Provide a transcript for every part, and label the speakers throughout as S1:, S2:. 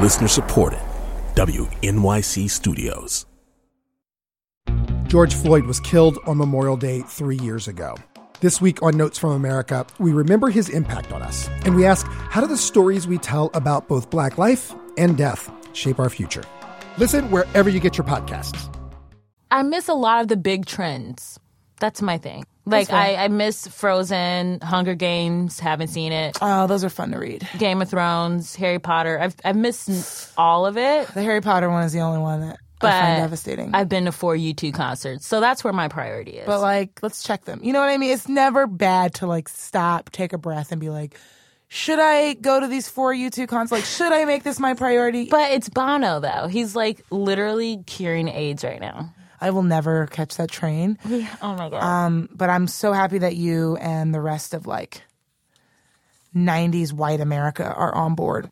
S1: Listener supported. WNYC Studios.
S2: George Floyd was killed on Memorial Day 3 years ago. This week on Notes from America, we remember his impact on us. And we ask, how do the stories we tell about both Black life and death shape our future? Listen wherever you get your podcasts.
S3: I miss a lot of the big trends. That's my thing. Like, I miss Frozen, Hunger Games, haven't seen it.
S4: Oh, those are fun to read.
S3: Game of Thrones, Harry Potter. I've missed all of it.
S4: The Harry Potter one is the only one that I find devastating.
S3: I've been to 4 U2 concerts, so that's where my priority is.
S4: But, like, let's check them. You know what I mean? It's never bad to, like, stop, take a breath, and be like, should I go to these 4 U2 concerts? Like, should I make this my priority?
S3: But it's Bono, though. He's, like, literally curing AIDS right now.
S4: I will never catch that train.
S3: Oh, my God.
S4: But I'm so happy that you and the rest of, like, 90s white America are on board.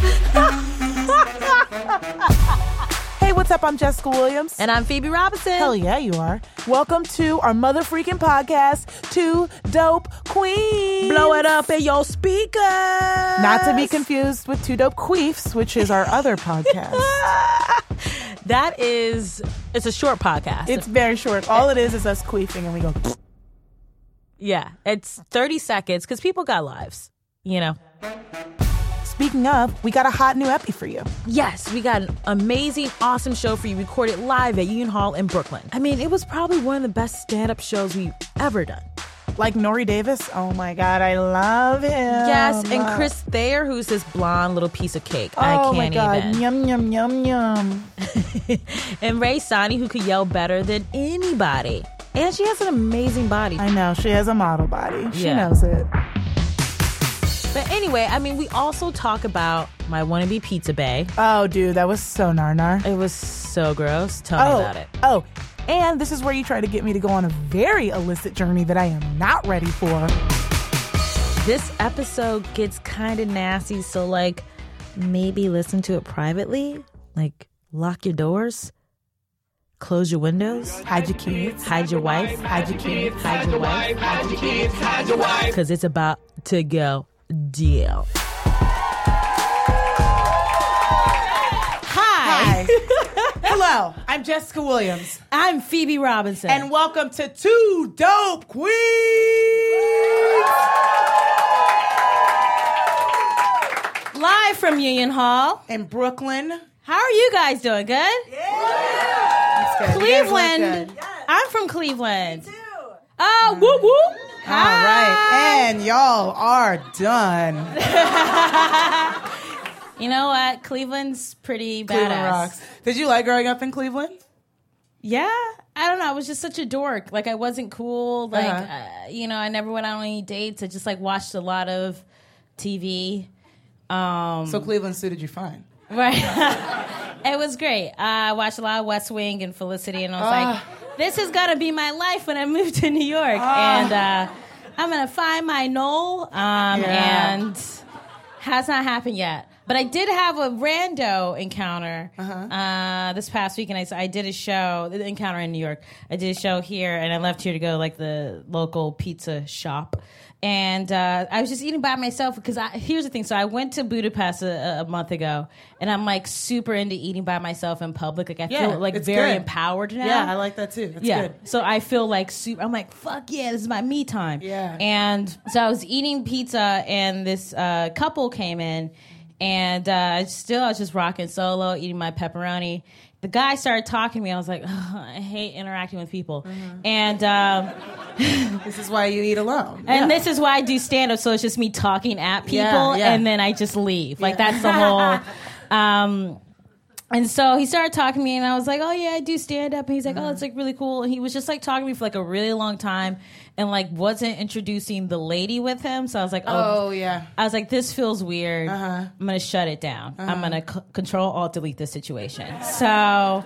S4: Hey, what's up? I'm Jessica Williams.
S3: And I'm Phoebe Robinson.
S4: Hell yeah, you are. Welcome to our mother freaking podcast, Two Dope Queens.
S3: Blow it up in your speakers.
S4: Not to be confused with Two Dope Queefs, which is our other podcast.
S3: It's a short podcast.
S4: It's very short. All it is us queefing and we go.
S3: Yeah, it's 30 seconds because people got lives, you know.
S4: Speaking of, we got a hot new epi for you.
S3: Yes, we got an amazing, awesome show for you, recorded live at Union Hall in Brooklyn. I mean, it was probably one of the best stand-up shows we've ever done.
S4: Like Nori Davis? Oh my God, I love him.
S3: Yes, and Chris Thayer, who's this blonde little piece of cake.
S4: Oh,
S3: I can't
S4: my God.
S3: even.
S4: Yum, yum, yum, yum.
S3: And Ray Sani, who could yell better than anybody. And she has an amazing body.
S4: I know, she has a model body. She
S3: Yeah.
S4: knows it.
S3: But anyway, I mean, we also talk about my wannabe pizza bae.
S4: Oh, dude, that was so nar.
S3: It was so gross. Tell me about it.
S4: Oh, and this is where you try to get me to go on a very illicit journey that I am not ready for.
S3: This episode gets kind of nasty, so, like, maybe listen to it privately. Like, lock your doors. Close your windows.
S4: Hide your kids.
S3: Hide your wife.
S4: Hide your kids.
S3: Hide your wife. Hide your kids. Hide your wife. Because it's about to go down. Hi.
S4: Hello, I'm Jessica Williams.
S3: I'm Phoebe Robinson.
S4: And welcome to Two Dope Queens.
S3: Live from Union Hall
S4: In Brooklyn.
S3: How are you guys doing? Good?
S4: That's good.
S3: Cleveland.
S4: You guys look good.
S3: I'm from Cleveland. Me too. Oh, whoop whoop.
S4: All right. And y'all are done.
S3: You know what? Cleveland's pretty
S4: Cleveland
S3: badass.
S4: rocks. Did you like growing up in Cleveland?
S3: Yeah. I don't know. I was just such a dork. Like, I wasn't cool. Like, you know, I never went out on any dates. I just, like, watched a lot of TV.
S4: So Cleveland suited you fine.
S3: Right. It was great. I watched a lot of West Wing and Felicity, and I was like, this is going to be my life when I move to New York. And I'm going to find my Noel. And has not happened yet. But I did have a rando encounter this past week, and I did a show, the encounter in New York. I did a show here, and I left here to go to, like, the local pizza shop. And I was just eating by myself because here's the thing. So I went to Budapest a month ago, and I'm, like, super into eating by myself in public. Like, I feel, like, very empowered now.
S4: Yeah, I like that, too. That's good.
S3: So I feel, like, I'm like, fuck yeah, this is my me time.
S4: Yeah.
S3: And so I was eating pizza, and this couple came in, and I was just rocking solo, eating my pepperoni. The guy started talking to me. I was like, I hate interacting with people. And
S4: this is why you eat alone.
S3: And this is why I do stand-up, so it's just me talking at people, and then I just leave. Like, that's the whole... And so he started talking to me, and I was like, oh, yeah, I do stand-up. And he's like, oh, it's, like, really cool. And he was just, like, talking to me for, like, a really long time and, like, wasn't introducing the lady with him. So I was like, I was like, this feels weird. I'm going to shut it down. I'm going to Control-Alt-Delete this situation. So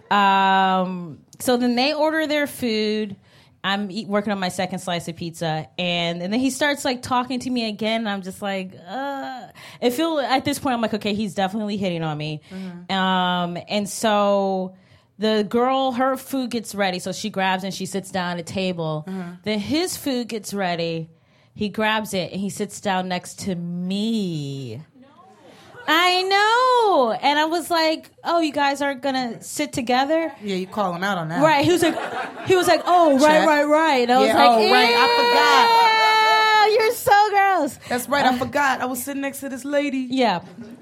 S3: then they order their food. I'm working on my second slice of pizza, and then he starts, like, talking to me again, and I'm just like, I feel at this point, I'm like, okay, he's definitely hitting on me. And so the girl, her food gets ready, so she grabs and she sits down at a table. Then his food gets ready, he grabs it, and he sits down next to me. I know. And I was like, oh, you guys aren't going to sit together?
S4: Yeah, you call him out on that.
S3: Right. He was like, oh,
S4: Check.
S3: right. And I was
S4: Yeah,
S3: like,
S4: oh, right, I
S3: forgot. You're so gross.
S4: That's right, I forgot. I was sitting next to this lady.
S3: Yeah.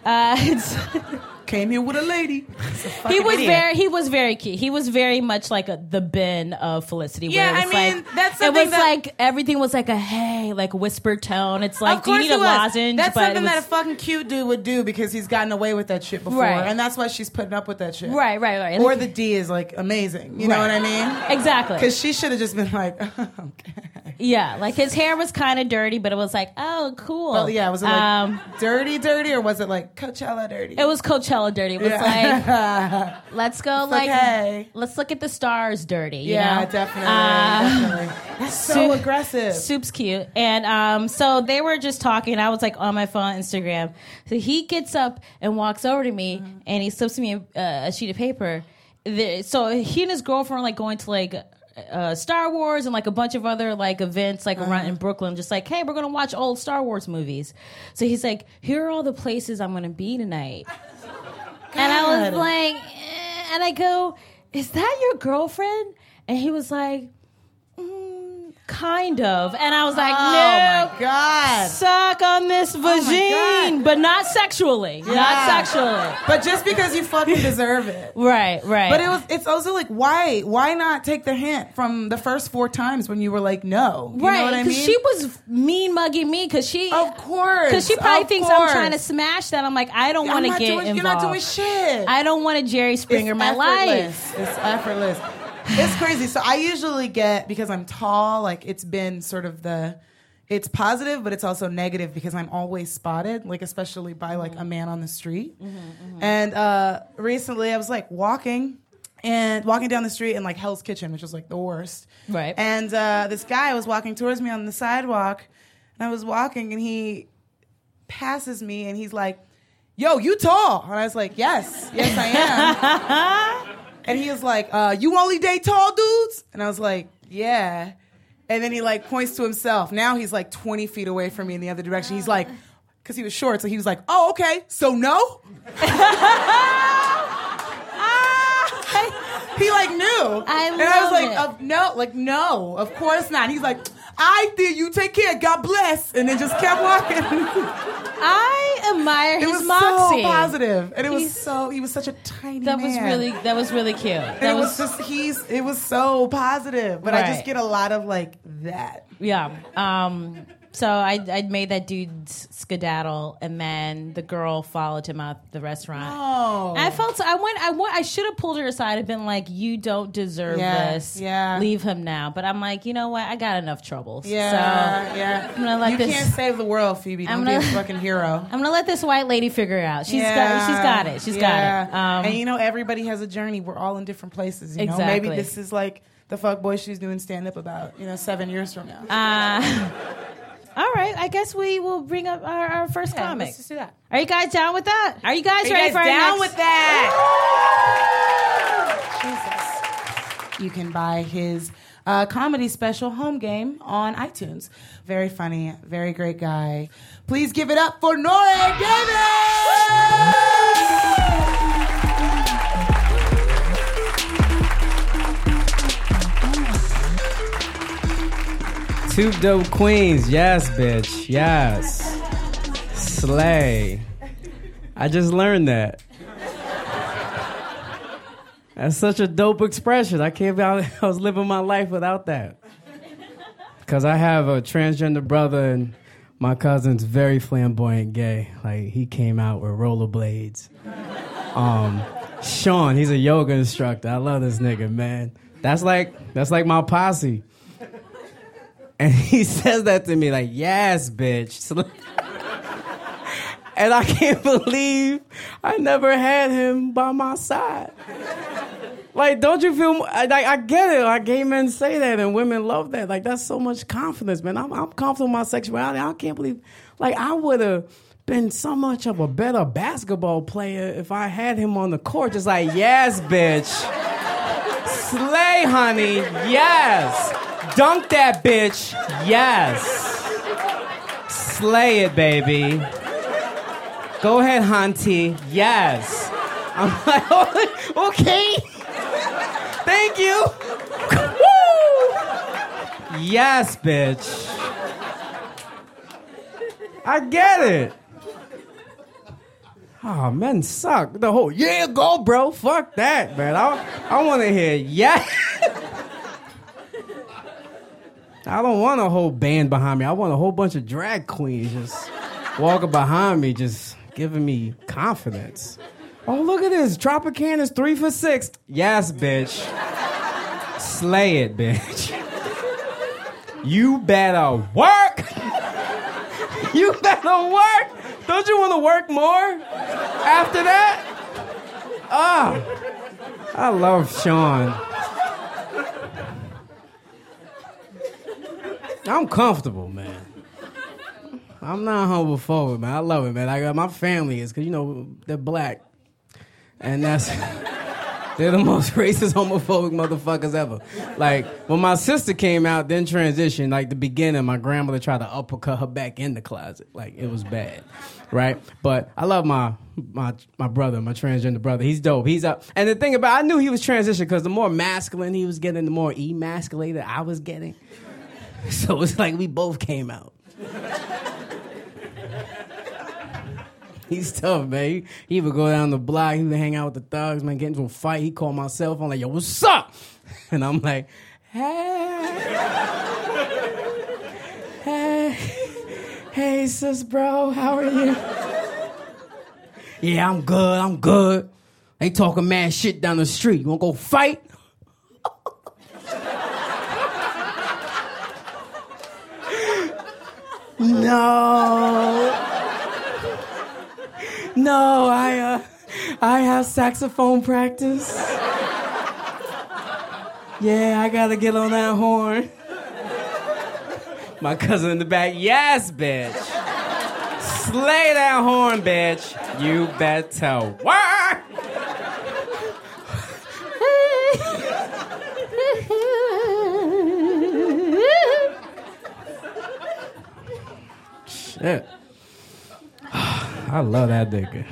S4: Came here with a lady.
S3: He was very cute. He was very much like the Ben of Felicity.
S4: Yeah,
S3: where it was
S4: I mean,
S3: like,
S4: that's
S3: it
S4: something
S3: was like everything was like a hey, like whispered tone. It's like,
S4: of
S3: do you
S4: course
S3: need a
S4: it was.
S3: lozenge?
S4: That's
S3: But
S4: something
S3: it was,
S4: that a fucking cute dude would do because he's gotten away with that shit before,
S3: Right.
S4: and that's why she's putting up with that shit.
S3: right.
S4: Or the D is like amazing. You know what I mean?
S3: Exactly.
S4: Because she should have just been like, okay.
S3: Yeah, like his hair was kind of dirty, but it was like, oh, cool.
S4: Well, yeah, was it like dirty, or was it like Coachella dirty?
S3: It was Coachella dirty. It was like, let's go, let's look at the stars dirty. You know?
S4: Definitely. That's so aggressive.
S3: Soup's cute. And so they were just talking. I was like on my phone, Instagram. So he gets up and walks over to me, and he slips me a sheet of paper. So he and his girlfriend are like going to like Star Wars and like a bunch of other like events like around in Brooklyn, just like, hey, we're gonna watch old Star Wars movies. So he's like, here are all the places I'm gonna be tonight. And I was like, and I go, is that your girlfriend? And he was like, kind of. And I was like, no,
S4: my God.
S3: suck on this vagine, but not sexually.
S4: Yeah.
S3: Not sexually.
S4: But just because you fucking deserve it.
S3: Right.
S4: But it's also like, why not take the hint from the first 4 times when you were like, no? You know what I mean?
S3: Because she was mean mugging me because she...
S4: Of course.
S3: Because she probably thinks I'm trying to smash that. I'm like, I don't want to get involved.
S4: You're not doing shit.
S3: I don't want to Jerry Springer my life.
S4: It's effortless. It's crazy. So I usually get, because I'm tall, like it's been sort of it's positive, but it's also negative because I'm always spotted, like especially by like a man on the street. And recently I was like walking down the street in like Hell's Kitchen, which was like the worst.
S3: Right.
S4: And this guy was walking towards me on the sidewalk, and I was walking, and he passes me, and he's like, yo, you tall. And I was like, yes, I am. And he was like, you only date tall dudes? And I was like, yeah. And then he like points to himself. Now he's like 20 feet away from me in the other direction. He's like, because he was short, so he was like, oh, okay, so no? He like knew. I was like, no, of course not. And he's like, I did, you take care, God bless. And then just kept walking.
S3: I admire his moxie.
S4: It was so positive. And he was such a tiny man.
S3: That was really cute.
S4: It was so positive. But I just get a lot of like that.
S3: Yeah. So I made that dude skedaddle, and then the girl followed him out the restaurant.
S4: Oh.
S3: And I felt I should have pulled her aside and been like, you don't deserve this.
S4: Yeah.
S3: Leave him now. But I'm like, you know what? I got enough troubles.
S4: Yeah.
S3: So
S4: yeah.
S3: I'm gonna let
S4: you can't save the world, Phoebe. Don't be a fucking hero.
S3: I'm gonna let this white lady figure it out. She's got it. She's got it.
S4: And you know, everybody has a journey. We're all in different places. You know,
S3: Exactly.
S4: maybe this is like the fuckboy she's doing stand up about. 7 years from now.
S3: All right, I guess we will bring up our first comic.
S4: Let's just do that.
S3: Are you guys down with that? Are you guys ready for our
S4: down
S3: next?
S4: with that? Jesus. You can buy his comedy special, Home Game, on iTunes. Very funny, very great guy. Please give it up for Nore Davis!
S5: 2 dope queens, yes, bitch, yes. Slay. I just learned that. That's such a dope expression. I can't believe I was living my life without that. Because I have a transgender brother, and my cousin's very flamboyant gay. Like, he came out with rollerblades. Sean, he's a yoga instructor. I love this nigga, man. That's like my posse. And he says that to me like, yes, bitch. And I can't believe I never had him by my side. Like, don't you feel... Like, I get it. Like, gay men say that and women love that. Like, that's so much confidence, man. I'm comfortable with my sexuality. I can't believe... Like, I would have been so much of a better basketball player if I had him on the court. Just like, yes, bitch. Slay, honey. Yes. Dunk that bitch. Yes. Slay it, baby. Go ahead, Hanti. Yes. I'm like, oh, okay. Thank you. Woo! Yes, bitch. I get it. Oh, men suck. The whole, yeah, go, bro. Fuck that, man. I want to hear, yeah. I don't want a whole band behind me. I want a whole bunch of drag queens just walking behind me, just giving me confidence. Oh, look at this. Tropicana is 3 for 6. Yes, bitch. Slay it, bitch. You better work. You better work. Don't you want to work more after that? Oh, I love Sean. I'm comfortable, man. I'm not homophobic, man. I love it, man. I got my family is, because, you know, they're black. And they're the most racist, homophobic motherfuckers ever. Like, when my sister came out, then transitioned, like, the beginning, my grandmother tried to uppercut her back in the closet. Like, it was bad, right? But I love my brother, my transgender brother. He's dope. He's up. And the thing about, I knew he was transitioned because the more masculine he was getting, the more emasculated I was getting. So it's like we both came out. He's tough, man. He would go down the block. He would hang out with the thugs, man, get into a fight. He called my cell phone like, yo, what's up? And I'm like, hey, sis, bro, how are you? Yeah, I'm good. They talking mad shit down the street. You want to go fight? No, I have saxophone practice. Yeah, I gotta get on that horn. My cousin in the back, yes, bitch. Slay that horn, bitch. You better work. Shit. I love that nigga.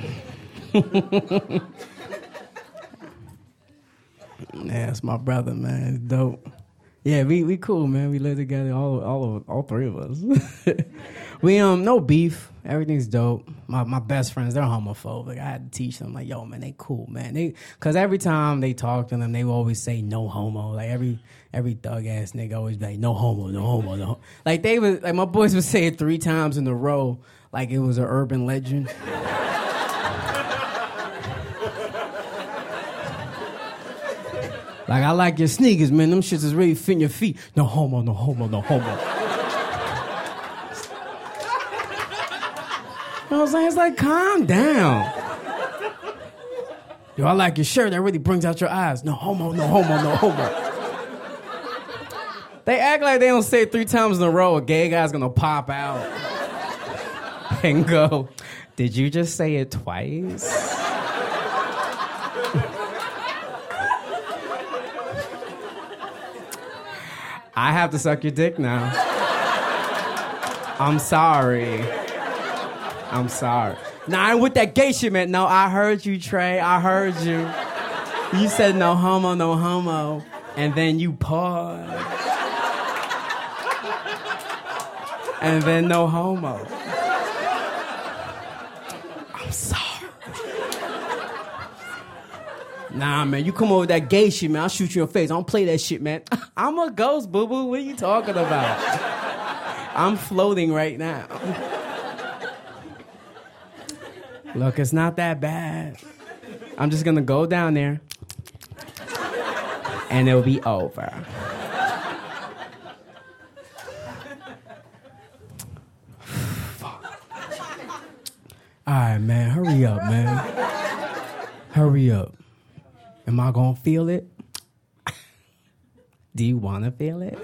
S5: Yeah, it's my brother, man. It's dope. Yeah, we cool, man. We live together, all three of us. We no beef. Everything's dope. My best friends, they're homophobic. I had to teach them, like, yo, man, they cool, man. Cause every time they talk to them, they will always say no homo. Like every thug ass nigga always be like, no homo, no homo, no. Like my boys would say it 3 times in a row, like it was an urban legend. Like, I like your sneakers, man. Them shits is really fitting your feet. No homo, no homo, no homo. I was like, it's like, calm down. Yo, I like your shirt. That really brings out your eyes. No homo, no homo, no homo. They act like they don't say it 3 times in a row. A gay guy's gonna pop out and go, did you just say it twice? I have to suck your dick now. I'm sorry. Nah, I ain't with that gay shit, man. No, I heard you, Trey. I heard you. You said no homo, no homo. And then you paused. And then no homo. I'm sorry. Nah, man, you come over with that gay shit, man. I'll shoot you in the face. I don't play that shit, man. I'm a ghost, boo-boo. What are you talking about? I'm floating right now. Look, it's not that bad. I'm just gonna go down there, and it'll be over. All right, man, hurry up, man. Hurry up. Am I gonna feel it? Do you wanna feel it?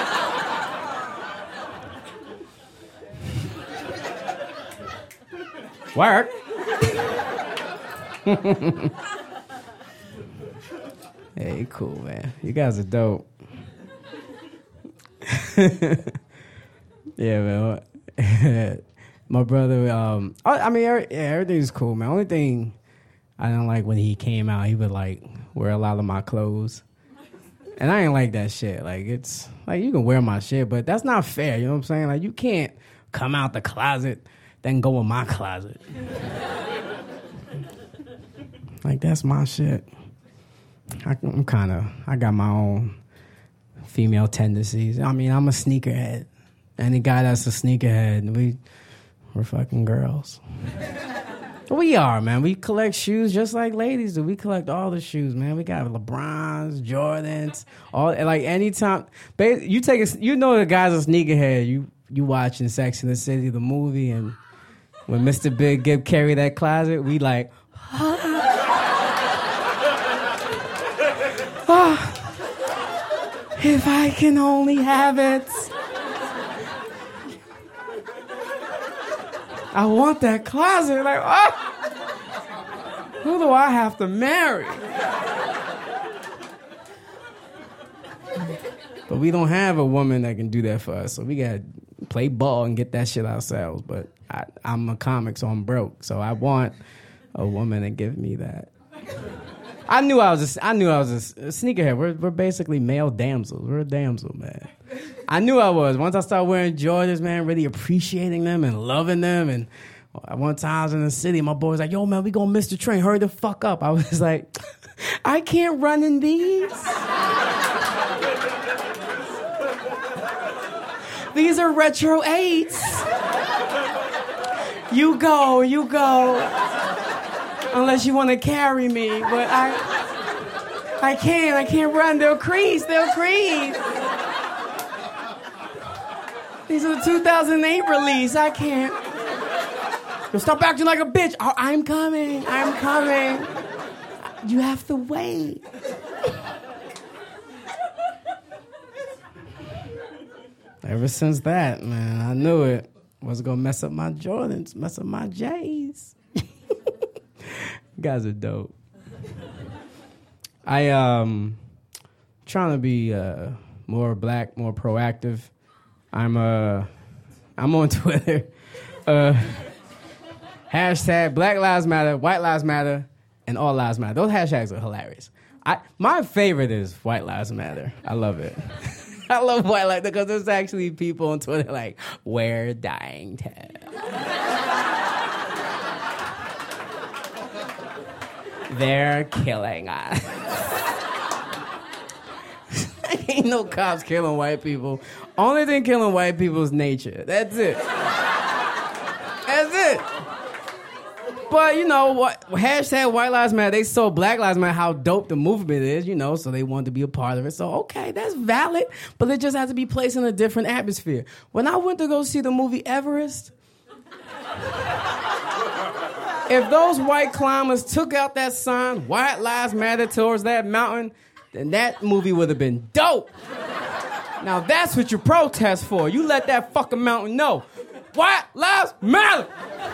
S5: Work. Hey, cool, man. You guys are dope. Yeah, man. My brother, I mean, everything's cool, man. Only thing I don't like when he came out, he would like wear a lot of my clothes. And I ain't like that shit. Like, it's like you can wear my shit, but that's not fair. You know what I'm saying? Like, you can't come out the closet, then go in my closet. Like, that's my shit. I got my own female tendencies. I mean, I'm a sneakerhead. Any guy that's a sneakerhead, we're fucking girls. We are, man. We collect shoes just like ladies do. We collect all the shoes, man. We got LeBrons, Jordans, all like anytime. You know the guy's a sneakerhead. You watching Sex and the City, the movie, and when Mr. Big Gib carry that closet, we like, if I can only have it. I want that closet. Like, who do I have to marry? But we don't have a woman that can do that for us, so we gotta play ball and get that shit ourselves. But I'm a comic, so I'm broke. So I want a woman to give me that. I knew I was a sneakerhead. We're basically male damsels. We're a damsel, man. I knew I was. Once I started wearing Jordans, man, really appreciating them and loving them. And one time I was in the city, my boy was like, yo, man, we gonna miss the train. Hurry the fuck up. I was like, I can't run in these. These are retro 8s. You go. Unless you want to carry me. But I can't run. They'll crease. These are the 2008 release. I can't. You'll stop acting like a bitch. Oh, I'm coming. You have to wait. Ever since that, man, I knew it was going to mess up my Jordans, mess up my J's. Guys are dope. Trying to be more black, more proactive. I'm on Twitter. Hashtag Black Lives Matter, White Lives Matter, and All Lives Matter. Those hashtags are hilarious. My favorite is White Lives Matter. I love it. I love White Lives because there's actually people on Twitter like, we're dying to. They're killing us. Ain't no cops killing white people. Only thing killing white people is nature. That's it. But you know what? Hashtag White Lives Matter. They saw Black Lives Matter, how dope the movement is, you know, so they wanted to be a part of it. So, okay, that's valid, but it just has to be placed in a different atmosphere. When I went to go see the movie Everest, if those white climbers took out that sign, White Lives Matter, towards that mountain, then that movie would have been dope. Now that's what you protest for. You let that fucking mountain know. White Lives Matter!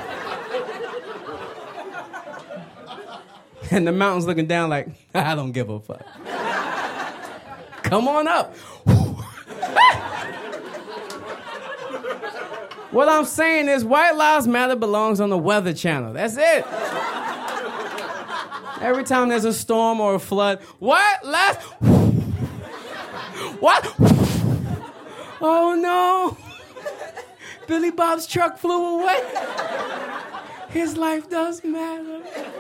S5: And the mountain's looking down like, I don't give a fuck. Come on up. What I'm saying is White Lives Matter belongs on the Weather Channel. That's it. Every time there's a storm or a flood, White Lives... What? Oh, no. Billy Bob's truck flew away. His life does matter.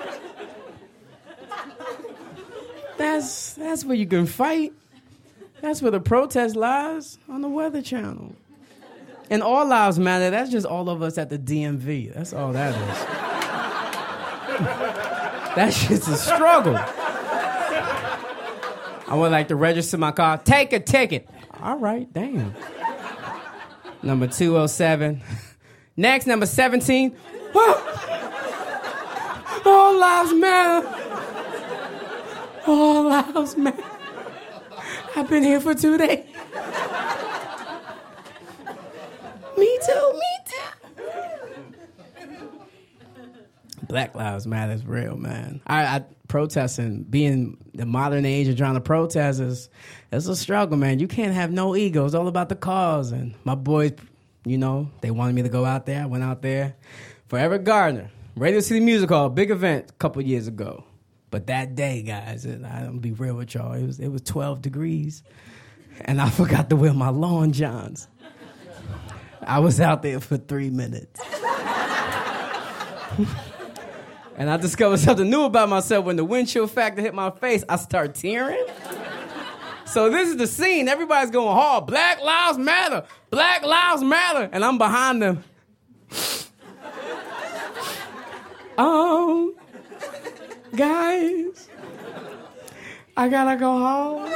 S5: That's where you can fight. That's where the protest lies, on the Weather Channel. And All Lives Matter, that's just all of us at the DMV. That's all that is. That shit's a struggle. I would like to register my car. Take a ticket. All right, damn. Number 207. Next, number 17. All lives matter. All lives matter. I've been here for 2 days. Me too. Black Lives Matter is real, man. I protesting, being the modern age and trying to protest it's a struggle, man. You can't have no ego. It's all about the cause. And my boys You know, they wanted me to go out there. I went out there. Forever Gardener, Radio City Music Hall, big event a couple years ago. But that day, guys, I'm gonna be real with y'all. It was 12 degrees, and I forgot to wear my Long Johns. I was out there for 3 minutes. And I discovered something new about myself. When the wind chill factor hit my face, I start tearing. So this is the scene. Everybody's going hard. Black Lives Matter. Black Lives Matter. And I'm behind them. Guys, I gotta go home.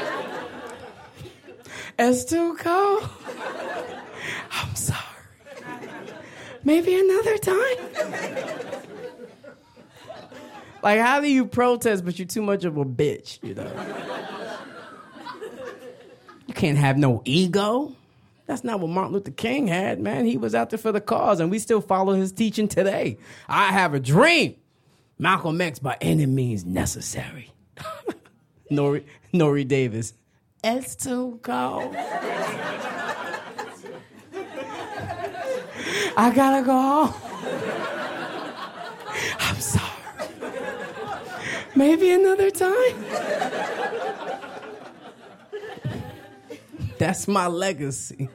S5: It's too cold. I'm sorry. Maybe another time. Like, how do you protest but you're too much of a bitch, you know? You can't have no ego. That's not what Martin Luther King had, man. He was out there for the cause, and we still follow his teaching today. I have a dream. Malcolm X, by any means necessary. Nori Davis. It's too cold. I gotta go home. I'm sorry. Maybe another time. That's my legacy.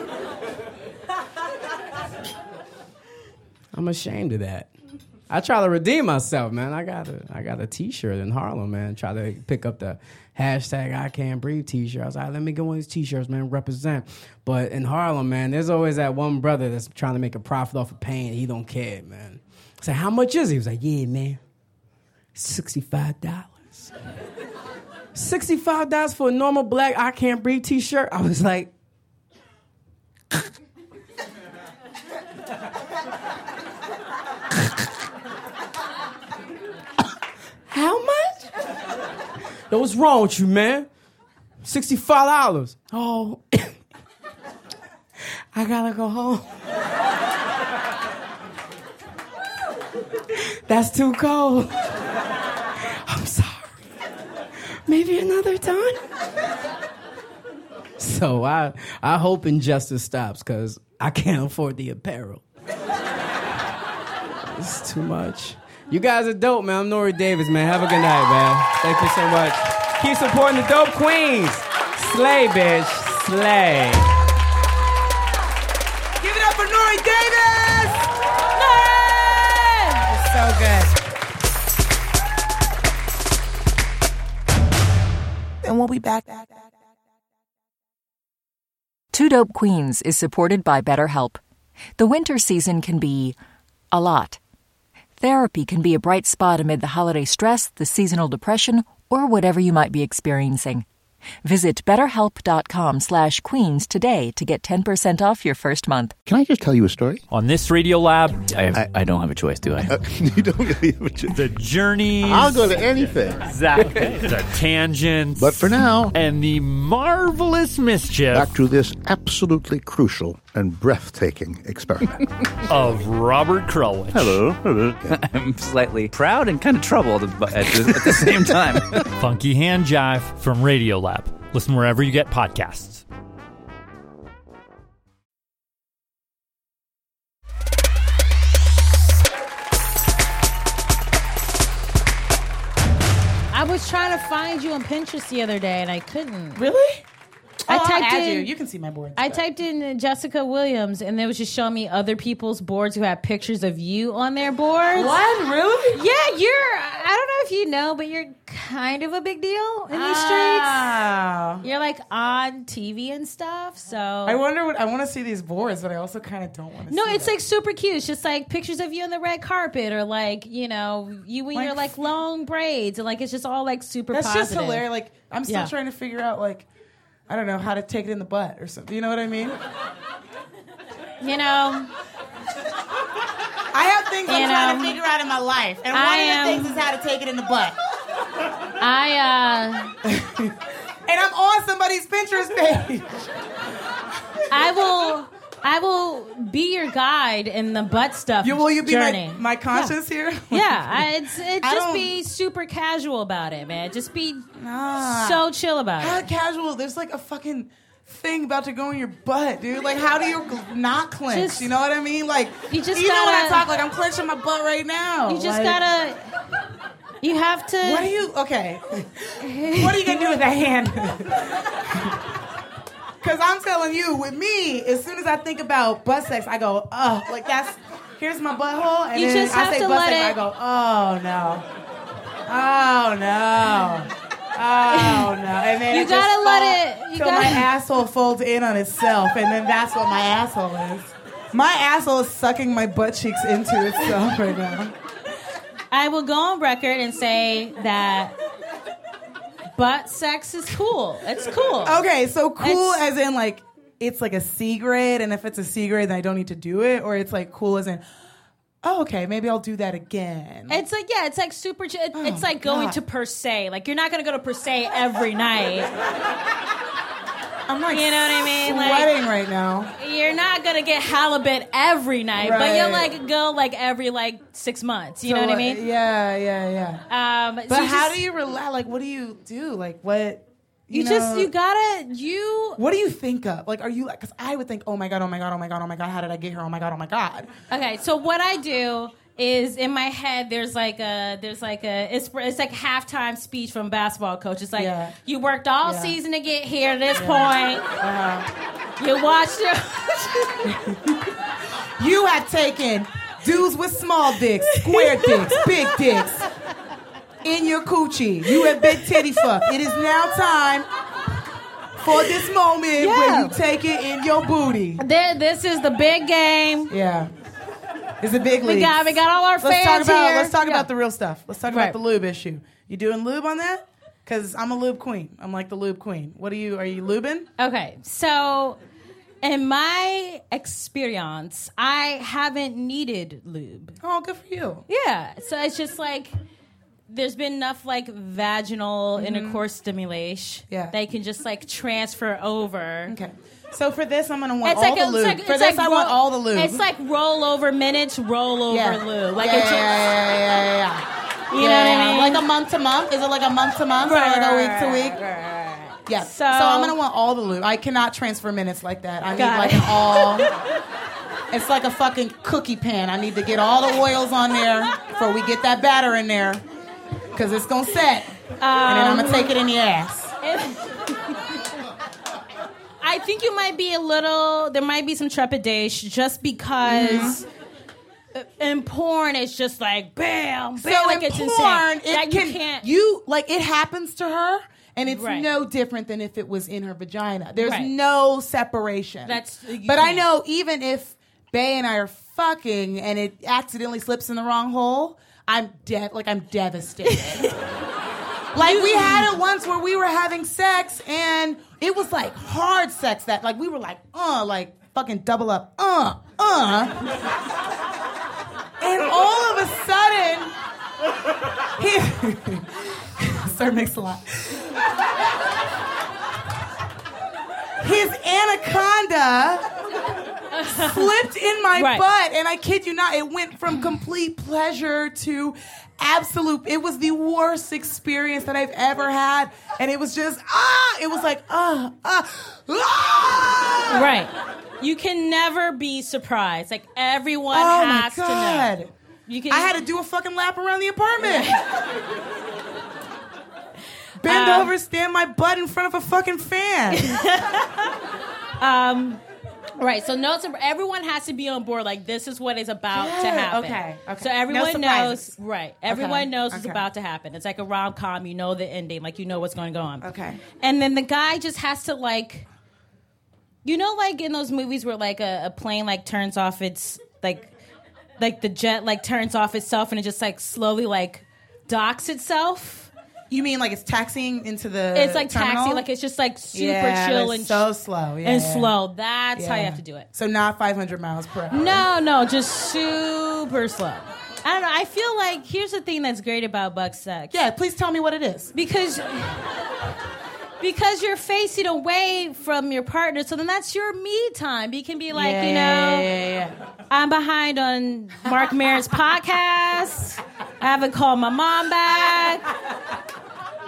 S5: I'm ashamed of that. I try to redeem myself, man. I got a T-shirt in Harlem, man. Try to pick up the hashtag I Can't Breathe T-shirt. I was like, let me get one of these T-shirts, man, represent. But in Harlem, man, there's always that one brother that's trying to make a profit off of pain. He don't care, man. I said, how much is it? He was like, yeah, man, $65. $65 for a normal black I Can't Breathe T-shirt? I was like, how much? Yo, what's wrong with you, man? $65. Oh, I gotta go home. That's too cold. I'm sorry. Maybe another time. So I hope injustice stops, because I can't afford the apparel. It's too much. You guys are dope, man. I'm Nori Davis, man. Have a good night, man. Thank you so much. Keep supporting the dope queens. Slay, bitch. Slay.
S4: Give it up for Nori Davis!
S3: Nori!
S4: It's so good. And we'll be back.
S6: Two Dope Queens is supported by BetterHelp. The winter season can be a lot. Therapy can be a bright spot amid the holiday stress, the seasonal depression, or whatever you might be experiencing. Visit BetterHelp.com/Queens today to get 10% off your first month.
S7: Can I just tell you a story?
S8: On this Radio Lab,
S9: I don't have a choice, do I?
S7: You don't really have a choice.
S8: the journeys.
S7: I'll go to anything.
S8: Exactly. The tangents.
S7: But for now,
S8: and the marvelous mischief.
S7: back to this absolutely crucial and breathtaking experiment.
S8: Of Robert Krulwich.
S9: Hello. I'm slightly proud and kind of troubled at the same time.
S8: Funky Hand Jive from Radio Lab. Listen wherever you get podcasts.
S3: I was trying to find you on Pinterest the other day, and I couldn't.
S4: Really?
S3: I
S4: I'll
S3: typed
S4: add
S3: in.
S4: you. You can see my boards.
S3: I typed in Jessica Williams, and it was just showing me other people's boards who have pictures of you on their boards.
S4: What? Really?
S3: Yeah, I don't know if you know, but you're kind of a big deal in these streets. You're like on TV and stuff, so.
S4: I wonder what, I want to see these boards, but I also kind of don't want to
S3: No,
S4: see
S3: it's
S4: them.
S3: like super cute. It's just like pictures of you on the red carpet, or like, you know, you in
S4: Like-
S3: your like long braids, and like it's just all like super
S4: That's
S3: positive.
S4: just hilarious. Like, I'm still
S3: Yeah.
S4: trying to figure out, like, I don't know, how to take it in the butt or something. You know what I mean?
S3: You know,
S4: I have things I'm
S3: You
S4: trying
S3: know,
S4: to figure out in my life, and
S3: I
S4: one
S3: am-
S4: of the things is how to take it in the butt.
S3: And
S4: I'm on somebody's Pinterest page.
S3: I will be your guide in the butt stuff.
S4: Will you be
S3: journey.
S4: my conscience here?
S3: Yeah,
S4: I
S3: just
S4: don't-
S3: be super casual about it, man. Just be so chill about
S4: How
S3: it.
S4: casual. There's like a fucking thing about to go in your butt, dude. Like, how do you not clench? You know what I mean? Like,
S3: you just
S4: even
S3: gotta,
S4: when I talk, like, I'm clenching my butt right now.
S3: You just
S4: like,
S3: gotta. You have to.
S4: What are you? Okay. What are you gonna do with that hand? Because I'm telling you, with me, as soon as I think about butt sex, I go, oh, like that's. Here's my butthole, and
S3: you
S4: then
S3: just
S4: I
S3: have
S4: say
S3: to
S4: butt
S3: let
S4: sex,
S3: it.
S4: I go, oh no, oh no. Oh no! And then
S3: You
S4: it
S3: gotta
S4: just
S3: let
S4: falls
S3: it. You
S4: till
S3: gotta.
S4: my asshole folds in on itself, and then that's what my asshole is. My asshole is sucking my butt cheeks into itself right now.
S3: I will go on record and say that butt sex is cool. It's cool.
S4: Okay, so cool as in like it's like a C grade, and if it's a C grade, then I don't need to do it, or it's like cool as in. Oh, okay, maybe I'll do that again.
S3: It's like, yeah, it's like super, it's like going to Per Se. Like, you're not going to go to Per Se every night.
S4: I'm like,
S3: you know what I mean?
S4: Sweating
S3: like,
S4: right now.
S3: You're not going to get halibut every night,
S4: right.
S3: but you'll like go like every like 6 months. You know what I mean?
S4: Yeah.
S3: But
S4: so how do you relax? Like, what do you do? Like, what?
S3: You
S4: What do you think of? Like, are you like, because I would think, oh my God, how did I get here? Oh my God.
S3: Okay, so what I do is in my head there's like it's like halftime speech from a basketball coach. It's like you worked all season to get here to this point. You watched your
S4: You had taken dudes with small dicks, square dicks, big dicks. In your coochie. You have big titty fuck. It is now time for this moment where you take it in your booty.
S3: This is the big game.
S4: Yeah. It's a big league.
S3: We got all our fans here.
S4: Let's talk about the real stuff. Let's talk about the lube issue. You doing lube on that? Because I'm a lube queen. I'm like the lube queen. Are you lubing?
S3: Okay, so in my experience, I haven't needed lube.
S4: Oh, good for you.
S3: Yeah, so it's just like there's been enough like vaginal intercourse stimulation that you can just like transfer over.
S4: Okay. So for this, I'm gonna want all the lube. For this, I want all the lube.
S3: It's like rollover minutes, rollover lube. Like
S4: yeah.
S3: You know what I mean?
S4: Like a month to month. Is it like a month to month or like a week to week? Yeah. So I'm gonna want all the lube. I cannot transfer minutes like that. I need like an all. It's like a fucking cookie pan. I need to get all the oils on there before we get that batter in there. Because it's going to set. And then I'm going to take it in the ass.
S3: I think you might be there might be some trepidation just because in porn it's just like bam,
S4: So
S3: like
S4: in
S3: it's
S4: porn,
S3: insane.
S4: it happens to her. And it's no different than if it was in her vagina. There's no separation. But I know even if Bae and I are fucking and it accidentally slips in the wrong hole, I'm devastated. Like we had it once where we were having sex and it was like hard sex that like we were like fucking double up, And all of a sudden, Sir Mix-a-Lot. His anaconda slipped in my butt, and I kid you not, it went from complete pleasure to absolute. It was the worst experience that I've ever had, and it was just it was like
S3: Right. You can never be surprised. Like everyone has to know.
S4: I had to do a fucking lap around the apartment. Bend over, stand my butt in front of a fucking fan.
S3: Right, so everyone has to be on board. Like this is what is about to happen.
S4: Okay.
S3: So everyone knows. Right, everyone knows what's
S4: Okay.
S3: about to happen. It's like a rom-com. You know the ending. Like you know what's going to go on.
S4: Okay.
S3: And then the guy just has to like, like in those movies where like a plane like turns off its like the jet like turns off itself and it just like slowly like docks itself.
S4: You mean like it's taxiing into the
S3: It's like
S4: terminal?
S3: taxi, like it's just like super chill and
S4: so slow.
S3: slow. That's how you have to do it.
S4: So not 500 miles per hour.
S3: No, just super slow. I don't know. I feel like here's the thing that's great about butt sex.
S4: Yeah, please tell me what it is.
S3: Because you're facing away from your partner, so then that's your me time. You can be like, I'm behind on Mark Maron's podcast. I haven't called my mom back.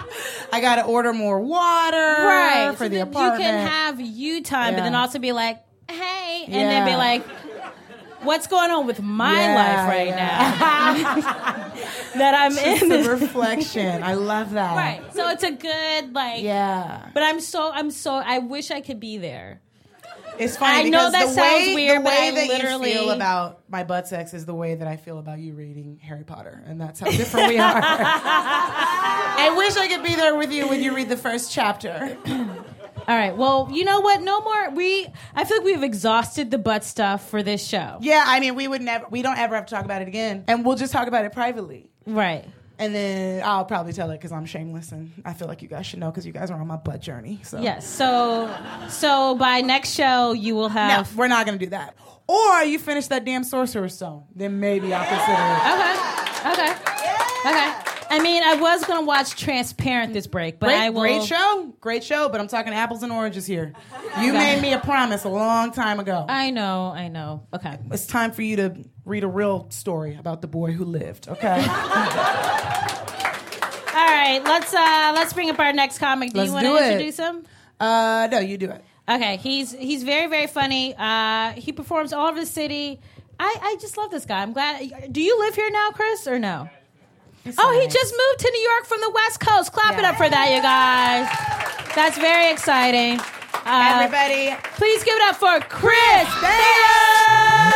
S4: I got to order more water for the apartment.
S3: You can have you time, but then also be like, hey, and then be like, what's going on with my life right now? That I'm
S4: just
S3: in
S4: this reflection. I love that.
S3: Right. So it's a good But I wish I could be there.
S4: It's funny.
S3: I know that
S4: the
S3: sounds
S4: way,
S3: weird,
S4: the
S3: but
S4: way
S3: I
S4: that
S3: literally
S4: you feel about my butt sex is the way that I feel about you reading Harry Potter, and that's how different we are. I wish I could be there with you when you read the first chapter.
S3: All right. Well, you know what? No more. I feel like we've exhausted the butt stuff for this show.
S4: Yeah. I mean, we don't ever have to talk about it again, and we'll just talk about it privately.
S3: Right.
S4: And then I'll probably tell it because I'm shameless, and I feel like you guys should know because you guys are on my butt journey. So.
S3: Yes. So by next show, you will have.
S4: No, we're not going to do that. Or you finish that damn Sorcerer's Stone. Then maybe I'll consider it. Okay. I mean, I was going to watch Transparent this break, but I will. Great show, but I'm talking apples and oranges here. You made me a promise a long time ago.
S3: I know. Okay.
S4: It's time for you to read a real story about the boy who lived, okay?
S3: All right, let's bring up our next comic. Do you want to introduce him?
S4: No, you do it.
S3: Okay, he's very, very funny. He performs all over the city. I just love this guy. I'm glad. Do you live here now, Chris, or no? He just moved to New York from the West Coast. Clap it up for that, you guys. That's very exciting.
S4: Everybody,
S3: please give it up for Chris Bayer!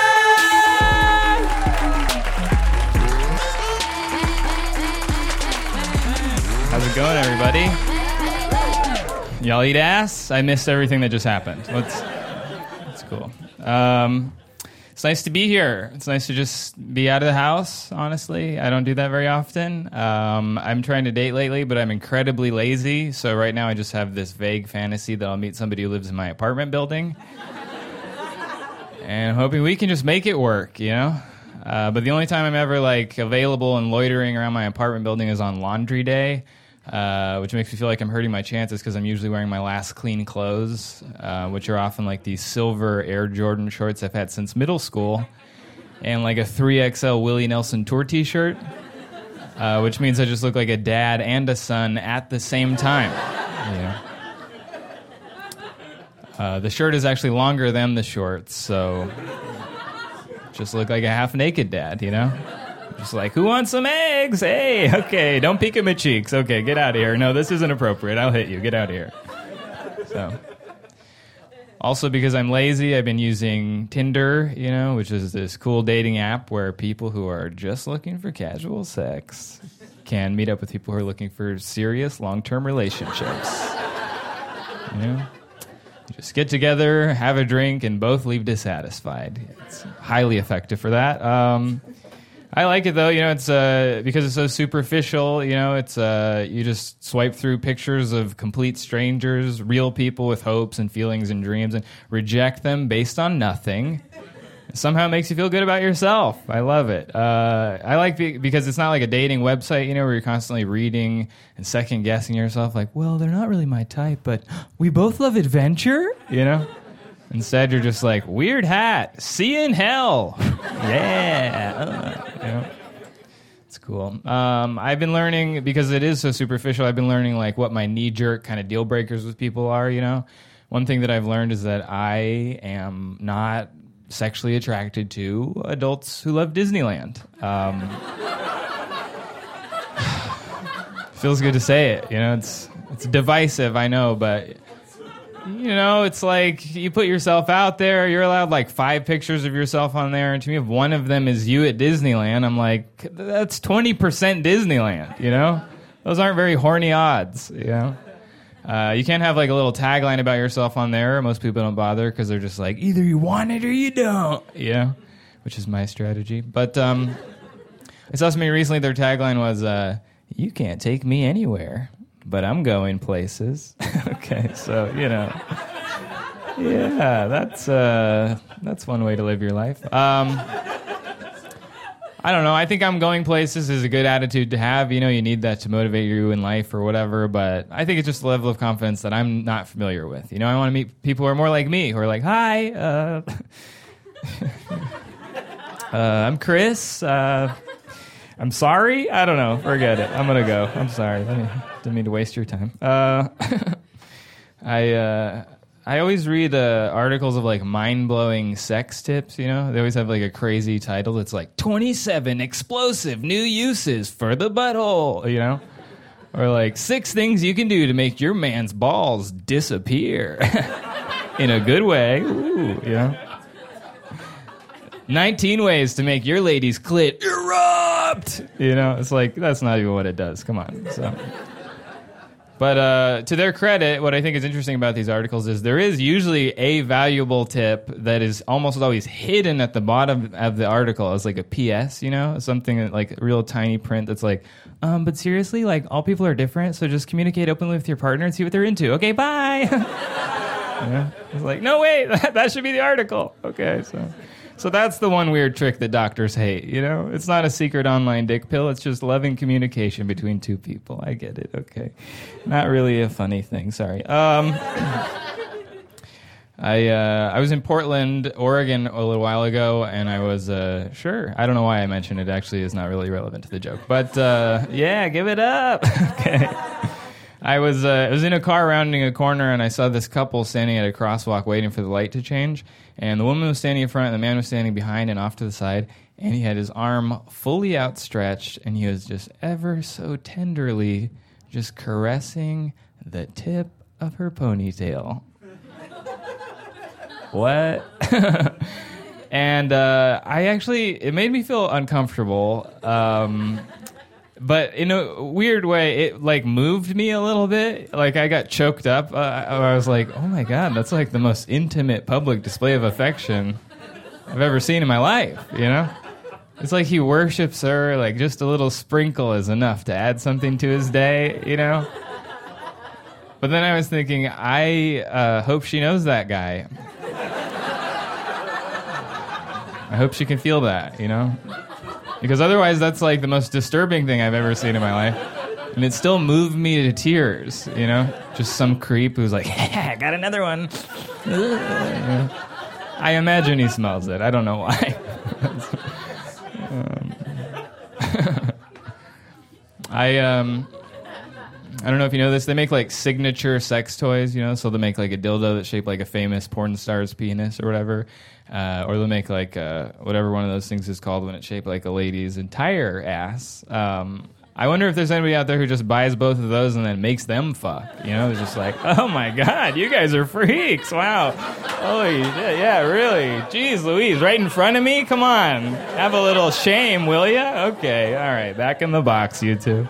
S10: How's it going, everybody? Y'all eat ass? I missed everything that just happened. That's cool. It's nice to be here. It's nice to just be out of the house, honestly. I don't do that very often. I'm trying to date lately, but I'm incredibly lazy. So right now I just have this vague fantasy that I'll meet somebody who lives in my apartment building. And I'm hoping we can just make it work, you know? But the only time I'm ever available and loitering around my apartment building is on laundry day. Which makes me feel like I'm hurting my chances because I'm usually wearing my last clean clothes, which are often these silver Air Jordan shorts I've had since middle school, and a 3XL Willie Nelson tour t-shirt, which means I just look like a dad and a son at the same time. The shirt is actually longer than the shorts, so just look like a half-naked dad, you know? Just who wants some eggs? Hey, okay, don't peek at my cheeks. Okay, get out of here. No, this isn't appropriate. I'll hit you. Get out of here. So, also because I'm lazy, I've been using Tinder, which is this cool dating app where people who are just looking for casual sex can meet up with people who are looking for serious long-term relationships. Just get together, have a drink, and both leave dissatisfied. It's highly effective for that. I like it though, it's because it's so superficial, it's you just swipe through pictures of complete strangers, real people with hopes and feelings and dreams, and reject them based on nothing. Somehow it makes you feel good about yourself. I love it. I like because it's not like a dating website, where you're constantly reading and second guessing yourself well, they're not really my type, but we both love adventure, Instead, you're just weird hat, see you in hell. Yeah. It's cool. I've been learning, because it is so superficial, I've been learning what my knee-jerk kind of deal breakers with people are, One thing that I've learned is that I am not sexually attracted to adults who love Disneyland. Feels good to say it, it's divisive, I know, but... it's you put yourself out there, you're allowed 5 pictures of yourself on there, and to me, if one of them is you at Disneyland, I'm that's 20% Disneyland, Those aren't very horny odds, You can't have a little tagline about yourself on there. Most people don't bother because they're just either you want it or you don't, which is my strategy. But I saw somebody recently, their tagline was, you can't take me anywhere. But I'm going places. Okay, so, yeah, that's one way to live your life. I don't know. I think I'm going places is a good attitude to have. You need that to motivate you in life or whatever. But I think it's just a level of confidence that I'm not familiar with. I want to meet people who are more like me, who are hi, I'm Chris. I'm sorry? I don't know. Forget it. I'm going to go. I'm sorry. Didn't mean to waste your time. I always read articles of like mind-blowing sex tips, you know? They always have like a crazy title. It's like 27 explosive new uses for the butthole, you know? Or like 6 things you can do to make your man's balls disappear. In a good way. Ooh, you know? 19 ways to make your lady's clit erupt. You know, it's like, that's not even what it does. Come on. So. But to their credit, what I think is interesting about these articles is there is usually a valuable tip that is almost always hidden at the bottom of the article as like a PS, you know, something like real tiny print that's like, but seriously, like all people are different, so just communicate openly with your partner and see what they're into. Okay, bye. Yeah. It's like, no, wait, that should be the article. Okay, so that's the one weird trick that doctors hate, you know? It's not a secret online dick pill. It's just loving communication between 2 people. I get it, okay. Not really a funny thing, sorry. I was in Portland, Oregon a little while ago, and I was, sure, I don't know why I mentioned it. Actually, it's not really relevant to the joke. But, yeah, give it up. Okay. I was in a car rounding a corner, and I saw this couple standing at a crosswalk waiting for the light to change. And the woman was standing in front, and the man was standing behind and off to the side. And he had his arm fully outstretched, and he was just ever so tenderly just caressing the tip of her ponytail. What? And it made me feel uncomfortable. But in a weird way, it like moved me a little bit. Like I got choked up. I was like, oh my God, that's like the most intimate public display of affection I've ever seen in my life, you know? It's like he worships her, like just a little sprinkle is enough to add something to his day, you know? But then I was thinking, I hope she knows that guy. I hope she can feel that, you know? Because otherwise, that's like the most disturbing thing I've ever seen in my life. And it still moved me to tears, you know? Just some creep who's like, I got another one. You know? I imagine he smells it. I don't know why. I don't know if you know this. They make like signature sex toys, you know? So they'll make like a dildo that's shaped like a famous porn star's penis or whatever. Or they'll make like whatever one of those things is called when it's shaped like a lady's entire ass. I wonder if there's anybody out there who just buys both of those and then makes them fuck. You know, it's just like, oh my God, you guys are freaks. Wow. Holy shit, yeah, really. Jeez Louise, right in front of me? Come on. Have a little shame, will ya? Okay, all right, back in the box, you two.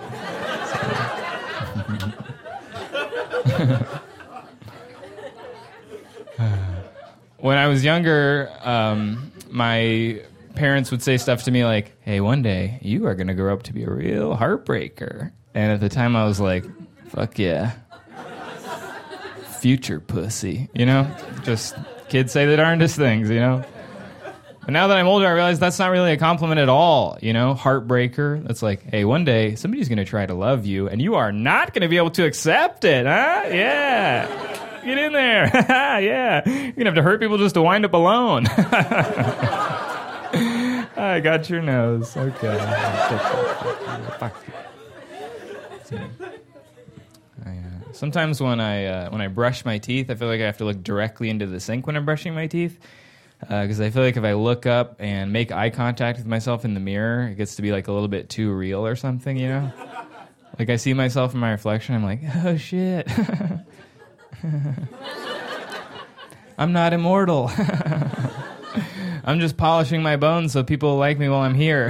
S10: When I was younger, my parents would say stuff to me like, hey, one day you are going to grow up to be a real heartbreaker. And at the time I was like, fuck yeah. Future pussy, you know? Just kids say the darndest things, you know? But now that I'm older, I realize that's not really a compliment at all, you know? Heartbreaker. That's like, hey, one day somebody's going to try to love you and you are not going to be able to accept it, huh? Yeah. Get in there. Yeah. You're going to have to hurt people just to wind up alone. I got your nose. Okay. Sometimes when I brush my teeth, I feel like I have to look directly into the sink when I'm brushing my teeth. Because I feel like if I look up and make eye contact with myself in the mirror, it gets to be like a little bit too real or something, you know? Like I see myself in my reflection, I'm like, oh shit. I'm not immortal. I'm just polishing my bones so people will like me while I'm here.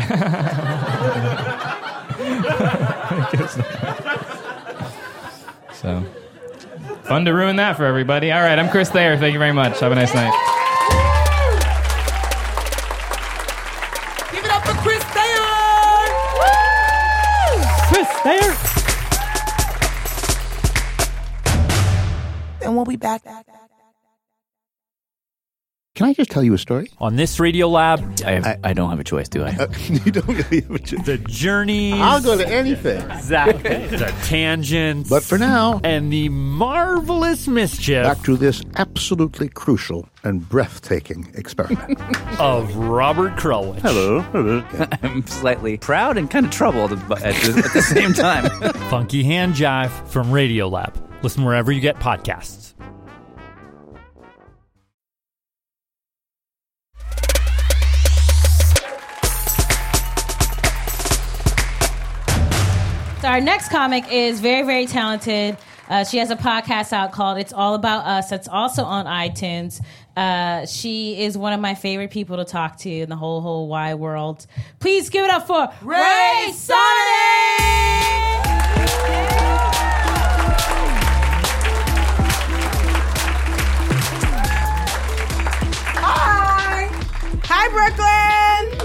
S10: So, fun to ruin that for everybody. All right, I'm Chris Thayer. Thank you very much. Have a nice night.
S4: Give it up for Chris Thayer!
S5: Chris Thayer!
S4: And we'll be back.
S7: Can I just tell you a story?
S8: On this Radio Lab,
S9: I don't have a choice, do I?
S7: You don't really have a choice.
S8: the journeys.
S7: I'll go to anything.
S8: Exactly. The tangents.
S7: But for now,
S8: and the marvelous mischief
S7: back to this absolutely crucial and breathtaking experiment.
S8: of Robert Krulwich.
S7: Hello.
S9: I'm slightly proud and kind of troubled at the same time.
S8: Funky Hand Jive from Radio Lab. Listen wherever you get podcasts.
S3: So our next comic is very, very talented. She has a podcast out called It's All About Us. That's also on iTunes. She is one of my favorite people to talk to in the whole wide world. Please give it up for Ray Sonny!
S4: Hi, Brooklyn.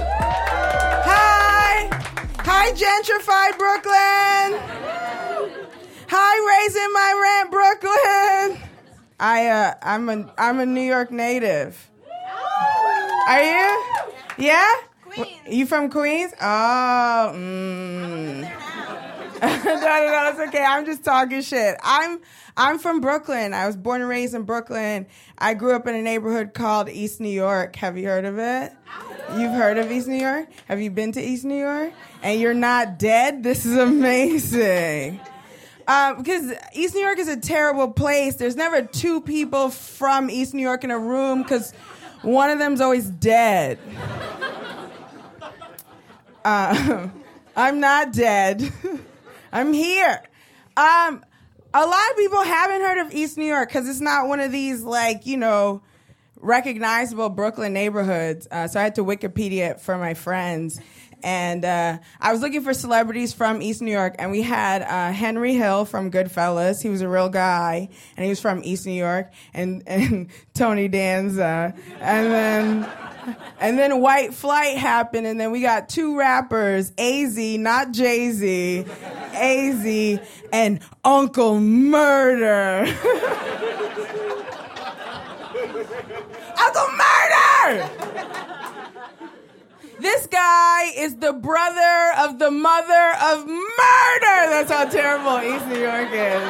S4: Hi, gentrified Brooklyn. Hi, raising my rent, Brooklyn. I'm a New York native. Are you? Yeah? Queens. You from Queens? Oh, no, it's okay. I'm just talking shit. I'm from Brooklyn. I was born and raised in Brooklyn. I grew up in a neighborhood called East New York. Have you heard of it? You've heard of East New York? Have you been to East New York? And you're not dead? This is amazing. Because East New York is a terrible place. There's never two people from East New York in a room because one of them's always dead. I'm not dead. I'm here. A lot of people haven't heard of East New York because it's not one of these, recognizable Brooklyn neighborhoods. So I had to Wikipedia it for my friends. And I was looking for celebrities from East New York, and we had Henry Hill from Goodfellas. He was a real guy, and he was from East New York. And Tony Danza. And then White Flight happened, and then we got two rappers, AZ, not Jay-Z, AZ, and Uncle Murder. Uncle Murder! This guy is the brother of the mother of murder. That's how terrible East New York is.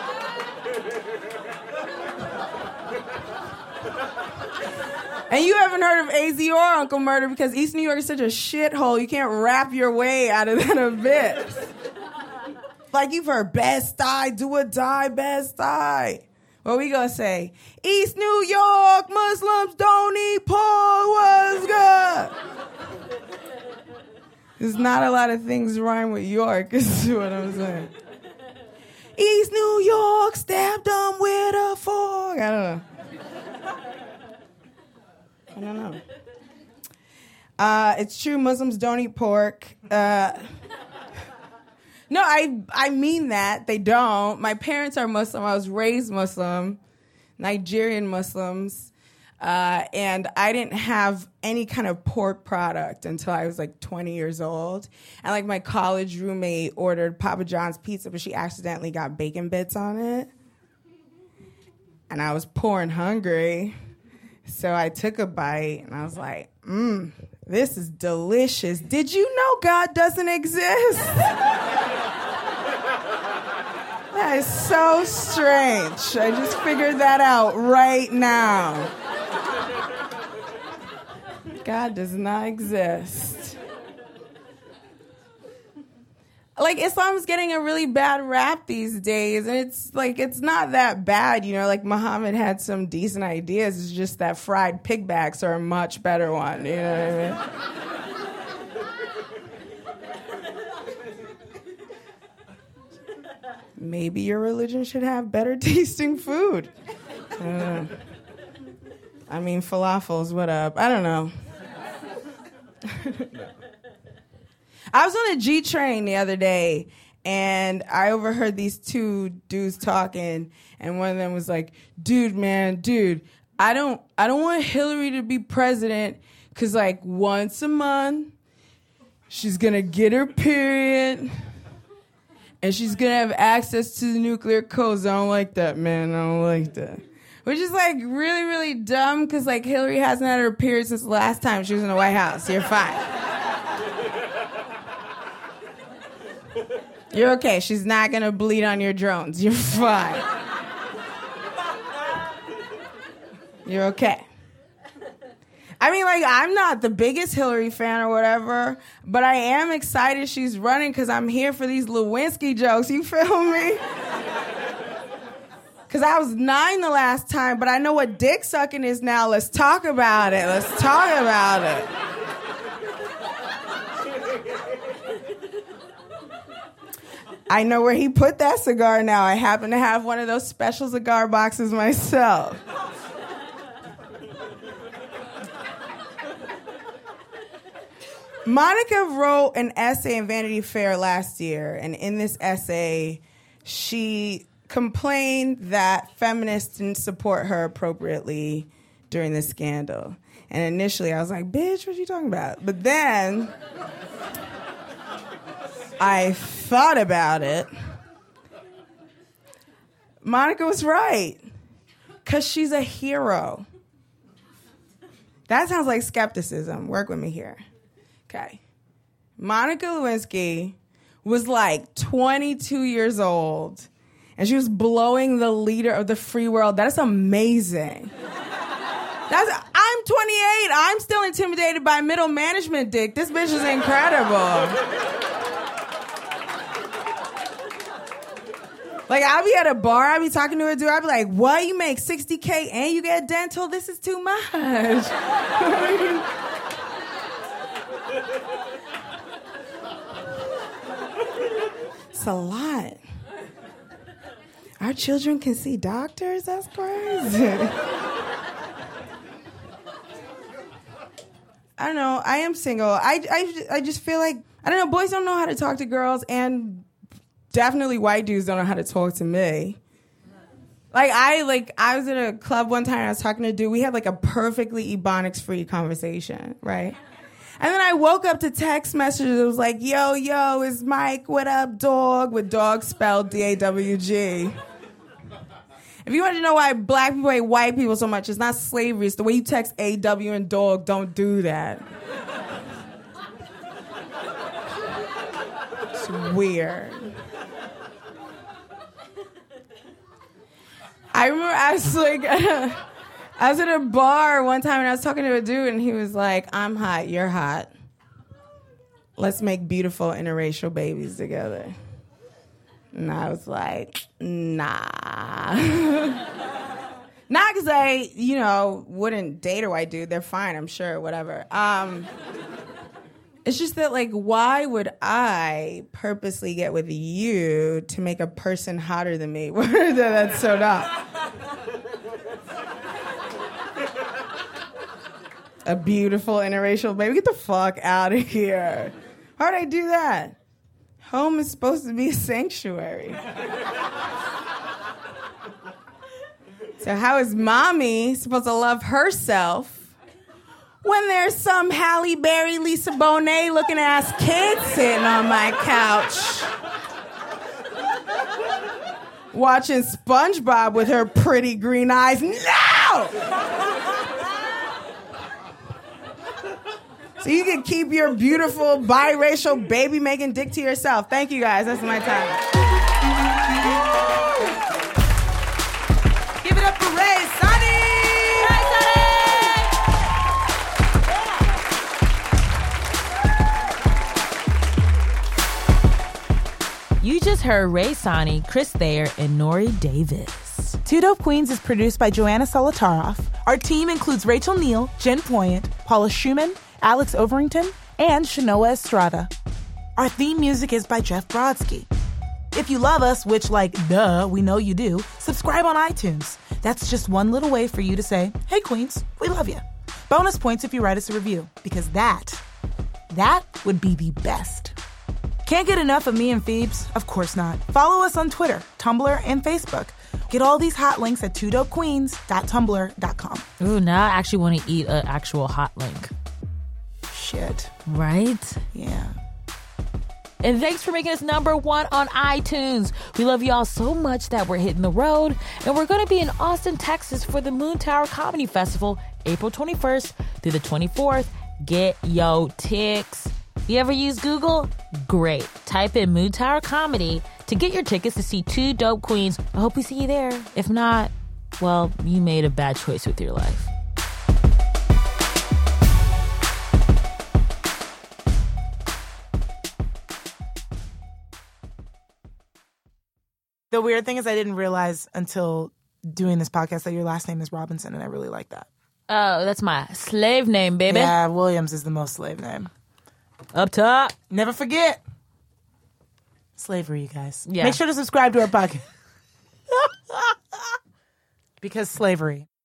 S4: And you haven't heard of AZ or Uncle Murder because East New York is such a shithole. You can't rap your way out of that abyss. Like you've heard Bed-Stuy, Do or Die, Bed-Stuy. What we gonna say? East New York, Muslims don't eat pork, what's good? There's not a lot of things rhyme with York, is what I'm saying. East New York, stabbed them with a fork. I don't know. It's true, Muslims don't eat pork. No, I mean that. They don't. My parents are Muslim. I was raised Muslim, Nigerian Muslims. And I didn't have any kind of pork product until I was 20 years old. And my college roommate ordered Papa John's pizza, but she accidentally got bacon bits on it. And I was poor and hungry. So I took a bite and I was like, this is delicious. Did you know God doesn't exist? That is so strange. I just figured that out right now. God does not exist. Islam's getting a really bad rap these days, and it's not that bad, Muhammad had some decent ideas. It's just that fried pigbacks are a much better one, you know what I mean? Maybe your religion should have better tasting food. I mean, falafels, what up? I don't know. I was on a G train the other day, and I overheard these two dudes talking, and one of them was like, dude, I don't want Hillary to be president, because once a month, she's going to get her period, and she's going to have access to the nuclear codes. I don't like that, man. I don't like that. Which is like really, really dumb because like Hillary hasn't had her period since the last time she was in the White House. You're fine. You're okay. She's not going to bleed on your drones. You're fine. You're okay. I mean, like, I'm not the biggest Hillary fan or whatever, but I am excited she's running because I'm here for these Lewinsky jokes. You feel me? Because I was 9 the last time, but I know what dick sucking is now. Let's talk about it. Let's talk about it. I know where he put that cigar now. I happen to have one of those special cigar boxes myself. Monica wrote an essay in Vanity Fair last year, and in this essay, she complained that feminists didn't support her appropriately during the scandal. And initially, I was like, bitch, what are you talking about? But then I thought about it. Monica was right, because she's a hero. That sounds like skepticism. Work with me here. Okay. Monica Lewinsky was like 22 years old, and she was blowing the leader of the free world. That is amazing. I'm 28. I'm still intimidated by middle management dick. This bitch is incredible. Like, I'll be at a bar, I'll be talking to a dude, I'll be like, what, you make $60K and you get dental? This is too much. It's a lot. Our children can see doctors? That's crazy. I don't know. I am single. I just feel like, I don't know, boys don't know how to talk to girls, and definitely white dudes don't know how to talk to me. I was at a club one time and I was talking to a dude. We had like a perfectly Ebonics-free conversation, right? And then I woke up to text messages. It was like, yo, it's Mike. What up, dog? With dog spelled D-A-W-G. If you want to know why black people hate white people so much, it's not slavery. It's the way you text A-W and dog. Don't do that. It's weird. I remember I was at a bar one time and I was talking to a dude and he was like, I'm hot, you're hot. Let's make beautiful interracial babies together. And I was like, nah. Not because I, wouldn't date a white dude. They're fine, I'm sure, whatever. It's just that, why would I purposely get with you to make a person hotter than me? That's so dumb. A beautiful interracial baby. Get the fuck out of here. How'd I do that? Home is supposed to be a sanctuary. So how is mommy supposed to love herself when there's some Halle Berry, Lisa Bonet looking ass kid sitting on my couch watching SpongeBob with her pretty green eyes? No! So you can keep your beautiful biracial baby making dick to yourself. Thank you guys. That's my time. Give it up for Ray Sonny!
S11: You just heard Ray Sonny, Chris Thayer, and Nori Davis.
S12: Two Dope Queens is produced by Joanna Solitaroff. Our team includes Rachel Neal, Jen Poyant, Paula Schumann, Alex Overington, and Shanoa Estrada. Our theme music is by Jeff Brodsky. If you love us, which, duh, we know you do, subscribe on iTunes. That's just one little way for you to say, hey, Queens, we love you. Bonus points if you write us a review, because that would be the best. Can't get enough of me and Phoebes? Of course not. Follow us on Twitter, Tumblr, and Facebook. Get all these hot links at twodopequeens.tumblr.com.
S11: Ooh, now I actually want to eat an actual hot link.
S12: Shit.
S11: Right?
S12: Yeah.
S11: And thanks for making us number 1 on iTunes. We love y'all so much that we're hitting the road. And we're going to be in Austin, Texas for the Moon Tower Comedy Festival, April 21st through the 24th. Get yo ticks. You ever use Google? Great. Type in Moon Tower Comedy to get your tickets to see 2 dope queens. I hope we see you there. If not, well, you made a bad choice with your life.
S12: The weird thing is I didn't realize until doing this podcast that your last name is Robinson, and I really like that.
S11: Oh, that's my slave name, baby.
S12: Yeah, Williams is the most slave name.
S11: Up top.
S12: Never forget. Slavery, you guys.
S11: Yeah.
S12: Make sure to subscribe to our podcast. Because slavery.